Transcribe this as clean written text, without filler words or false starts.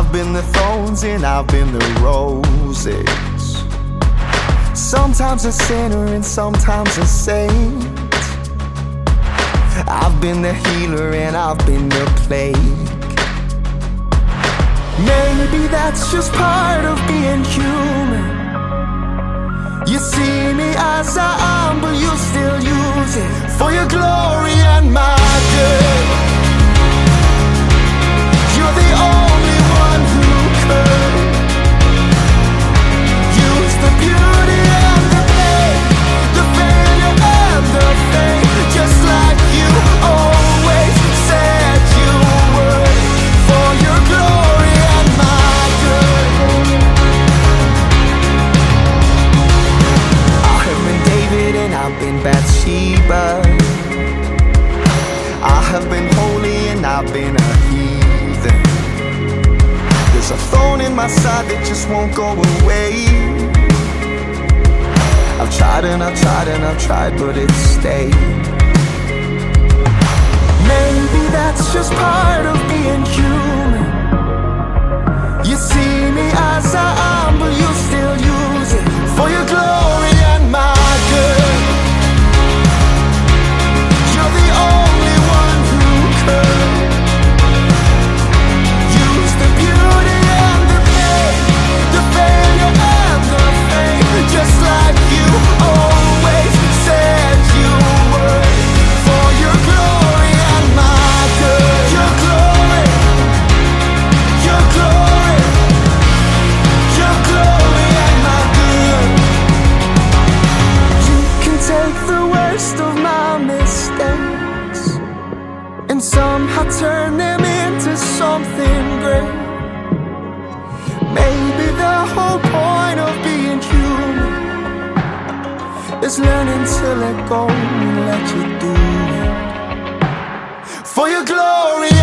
I've been the thorns and I've been the roses. Sometimes a sinner and sometimes a saint. I've been the healer and I've been the plague. Maybe that's just part of being human. You see me as I am, but you still use it for your glory and my good. You're the only one who could use the beauty and the pain, the failure and the fame, just like you always said you would, for your glory and my good. I have been David and I've been Bathsheba. I have been holy and I've been a heathen. There's a thorn in my side that just won't go away. I've tried and I've tried and I've tried, but it stayed. Maybe that's just part of being human. You see me as I am, but you still use it for your glory and my good. You're the only one who could use the beauty and the pain, the failure and the fame, just like you always said you would, for your glory and my good. Your glory, your glory, your glory and my good. You can take the worst of my mistakes and somehow turn them into something great. Maybe the whole point of being human is learning to let go and let you do it for your glory